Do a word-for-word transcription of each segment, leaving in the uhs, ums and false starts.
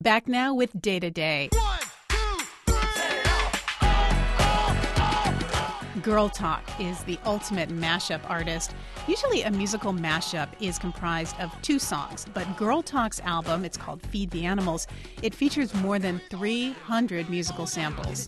Back now with Day to Day. Girl Talk is the ultimate mashup artist. Usually a musical mashup is comprised of two songs, but Girl Talk's album, it's called Feed the Animals, it features more than three hundred musical samples.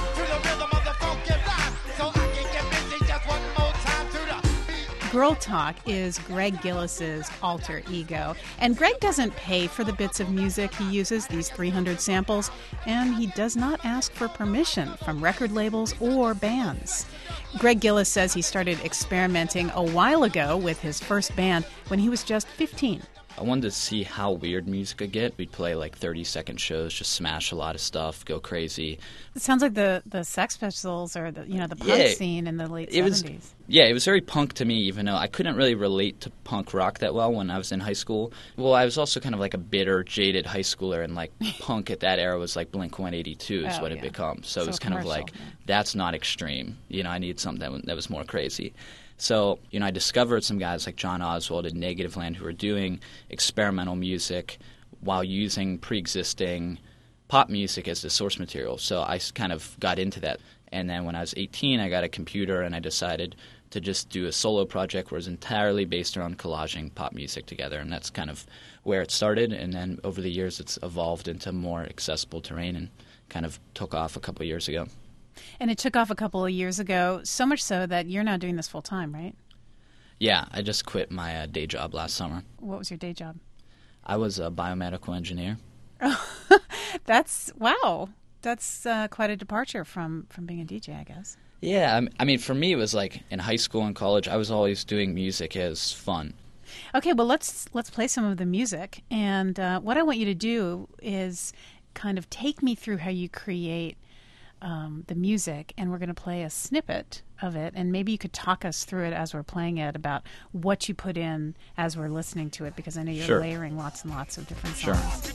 Girl Talk is Greg Gillis's alter ego. And Greg doesn't pay for the bits of music he uses, these three hundred samples, and he does not ask for permission from record labels or bands. Greg Gillis says he started experimenting a while ago with his first band when he was just fifteen. I wanted to see how weird music could get. We'd play like thirty-second shows, just smash a lot of stuff, go crazy. It sounds like the, the Sex Pistols or the you know the punk yeah, scene in the late it seventies. Was, yeah, it was very punk to me, even though I couldn't really relate to punk rock that well when I was in high school. Well, I was also kind of like a bitter, jaded high schooler, and like punk at that era was like Blink one eighty-two is oh, what yeah. it became. So, so it was kind of like, yeah. that's not extreme. You know, I needed something that, that was more crazy. So, you know, I discovered some guys like John Oswald and Negativland who were doing experimental music while using pre-existing pop music as the source material. So I kind of got into that. And then when I was eighteen, I got a computer and I decided to just do a solo project where it was entirely based around collaging pop music together. And that's kind of where it started. And then over the years, it's evolved into more accessible terrain and kind of took off a couple of years ago. And it took off a couple of years ago, so much so that you're now doing this full time, right? Yeah, I just quit my uh, day job last summer. What was your day job? I was a biomedical engineer. Oh, that's, wow. That's uh, quite a departure from, from being a D J, I guess. Yeah, I mean, for me, it was like in high school and college, I was always doing music as fun. Okay, well, let's let's play some of the music. And uh, what I want you to do is kind of take me through how you create Um, the music, and we're going to play a snippet of it, and maybe you could talk us through it as we're playing it about what you put in as we're listening to it, because I know you're sure. layering lots and lots of different sure. songs.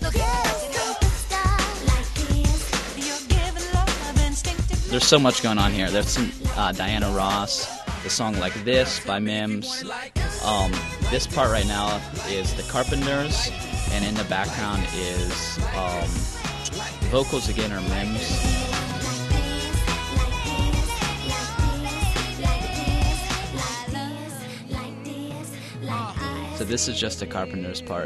There's so much going on here. There's some uh, Diana Ross, the song Like This by Mims. Um, this part right now is The Carpenters, and in the background is um, vocals again are Mims. So this is just the Carpenters part.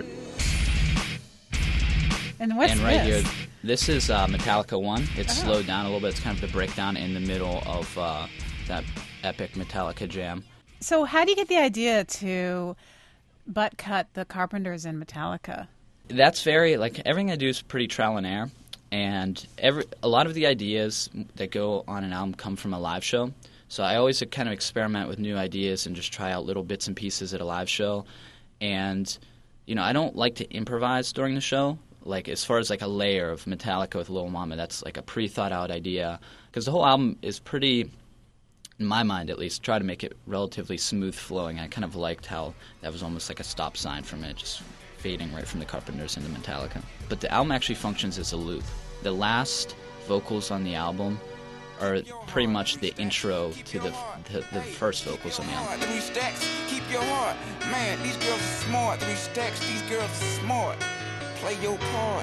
And what's And right this? here, this is uh, Metallica one. It's oh. slowed down a little bit. It's kind of the breakdown in the middle of uh, that epic Metallica jam. So how do you get the idea to butt cut the Carpenters and Metallica? That's very, like, everything I do is pretty trial and error. And every a lot of the ideas that go on an album come from a live show. So I always kind of experiment with new ideas and just try out little bits and pieces at a live show. And, you know, I don't like to improvise during the show. Like, as far as, like, a layer of Metallica with Lil Mama, that's, like, a pre-thought-out idea. Because the whole album is pretty, in my mind at least, try to make it relatively smooth-flowing. I kind of liked how that was almost like a stop sign from it, just fading right from the Carpenters into Metallica. But the album actually functions as a loop. The last vocals on the album are pretty much the intro to the the, the first vocals on the album. Three stacks, keep your heart. Man, these girls are smart. Three stacks, these girls are smart. Play your part.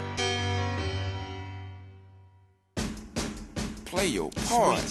Play your part.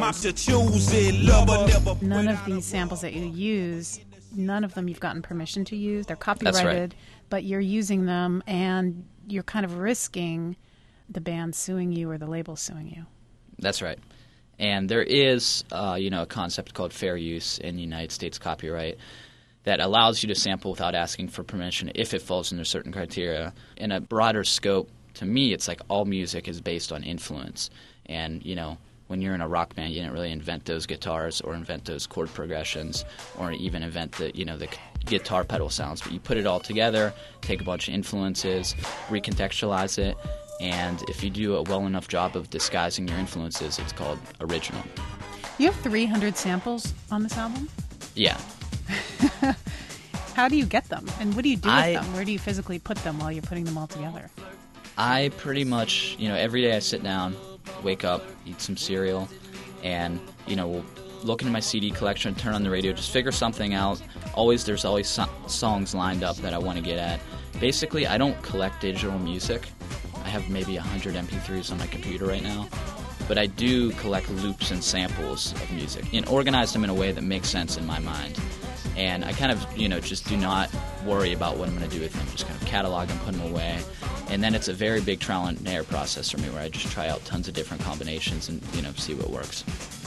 None of these samples that you use, none of them you've gotten permission to use. They're copyrighted, That's right. But you're using them, and you're kind of risking the band suing you or the label suing you. That's right. And there is, uh, you know, a concept called fair use in the United States copyright that allows you to sample without asking for permission if it falls under certain criteria. In a broader scope, to me, it's like all music is based on influence. And, you know, when you're in a rock band, you didn't really invent those guitars or invent those chord progressions or even invent the, you know, the guitar pedal sounds. But you put it all together, take a bunch of influences, recontextualize it, and if you do a well enough job of disguising your influences, it's called original. You have three hundred samples on this album? Yeah. How do you get them? And what do you do with I, them? Where do you physically put them while you're putting them all together? I pretty much, you know, every day I sit down, wake up, eat some cereal, and, you know, we'll look into my C D collection, turn on the radio, just figure something out. Always, there's always so- songs lined up that I want to get at. Basically, I don't collect digital music. I have maybe one hundred M P threes on my computer right now. But I do collect loops and samples of music and organize them in a way that makes sense in my mind. And I kind of, you know, just do not worry about what I'm going to do with them. Just kind of catalog them, put them away. And then it's a very big trial and error process for me where I just try out tons of different combinations and, you know, see what works.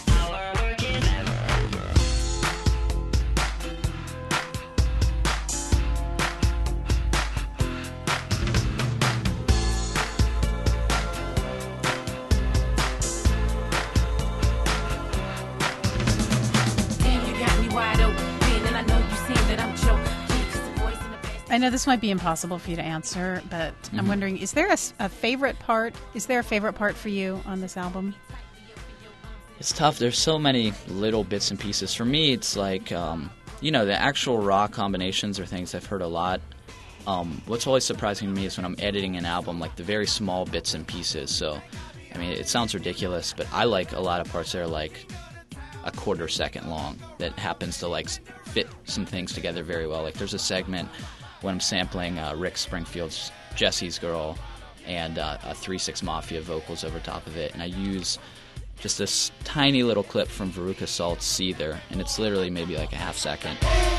I know this might be impossible for you to answer, but mm-hmm. I'm wondering, is there a, a favorite part? Is there a favorite part for you on this album? It's tough. There's so many little bits and pieces. For me, it's like, um, you know, the actual raw combinations are things I've heard a lot. Um, what's always surprising to me is when I'm editing an album, like the very small bits and pieces. So, I mean, it sounds ridiculous, but I like a lot of parts that are like a quarter second long that happens to like fit some things together very well. Like there's a segment when I'm sampling uh, Rick Springfield's Jesse's Girl and uh, a three six Mafia vocals over top of it, and I use just this tiny little clip from Veruca Salt's Seether, and it's literally maybe like a half second.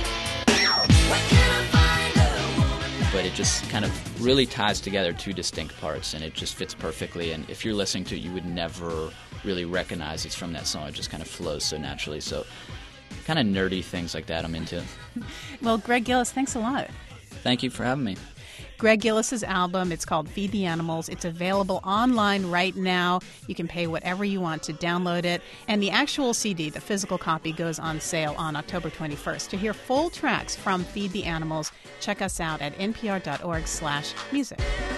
But it just kind of really ties together two distinct parts, and it just fits perfectly, and if you're listening to it, you would never really recognize it's from that song. It just kind of flows so naturally. So kind of nerdy things like that I'm into. Well, Greg Gillis, thanks a lot. Thank you for having me. Greg Gillis's album, it's called Feed the Animals. It's available online right now. You can pay whatever you want to download it. And the actual C D, the physical copy, goes on sale on October twenty-first. To hear full tracks from Feed the Animals, check us out at npr dot org slash music.